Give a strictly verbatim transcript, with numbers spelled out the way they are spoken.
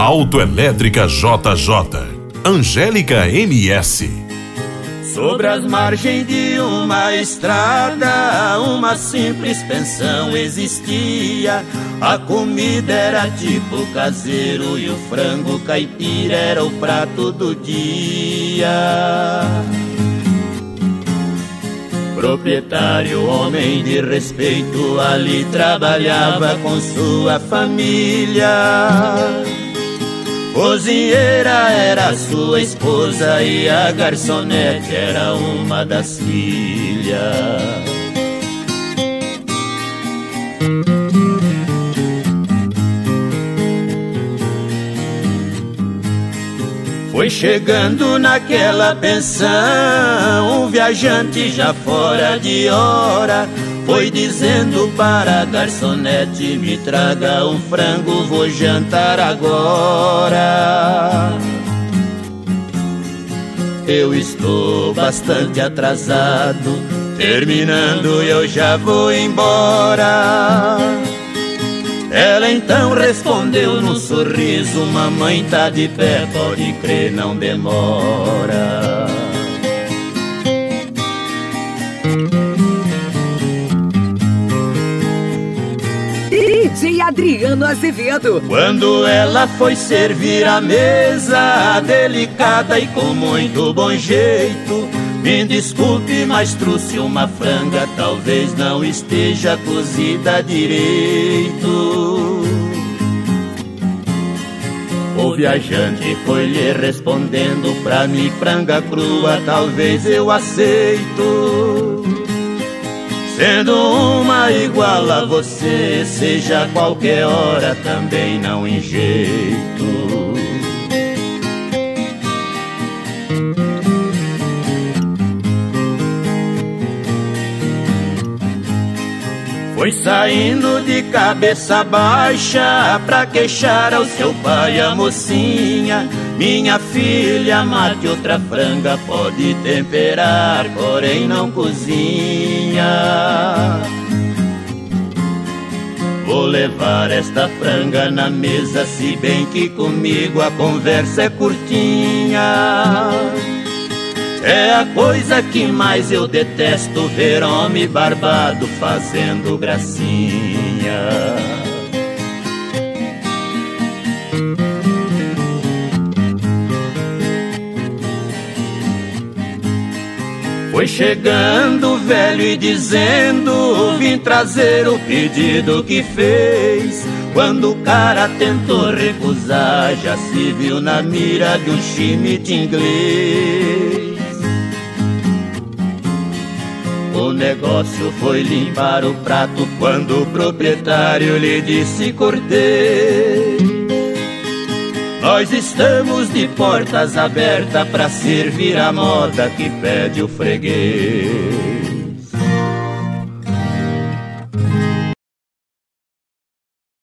Autoelétrica J J, Angélica M S. Sobre as margens de uma estrada, uma simples pensão existia. A comida era tipo caseiro e o frango caipira era o prato do dia. Proprietário, homem de respeito, ali trabalhava com sua família. Cozinheira era sua esposa e a garçonete era uma das filhas. Foi chegando naquela pensão um viajante já fora de hora. Foi dizendo para a garçonete: me traga um frango, vou jantar agora. Eu estou bastante atrasado, terminando eu já vou embora. Ela então respondeu num sorriso: mamãe tá de pé, pode crer, não demora. D J Adriano Azevedo. Quando ela foi servir a mesa, delicada e com muito bom jeito: me desculpe, mas trouxe uma franga, talvez não esteja cozida direito. O viajante foi lhe respondendo: pra mim franga crua talvez eu aceito. Sendo uma igual a você, seja qualquer hora também não em jeito. Foi saindo de cabeça baixa pra queixar ao seu pai a mocinha: minha filha, mate outra franga, pode temperar, porém não cozinha. Vou levar esta franga na mesa, se bem que comigo a conversa é curtinha. É a coisa que mais eu detesto, ver homem barbado fazendo gracinha. Foi chegando o velho e dizendo: vim trazer o pedido que fez. Quando o cara tentou recusar, já se viu na mira de um chimite inglês. O negócio foi limpar o prato quando o proprietário lhe disse: cortei. Nós estamos de portas abertas pra servir a moda que pede o freguês.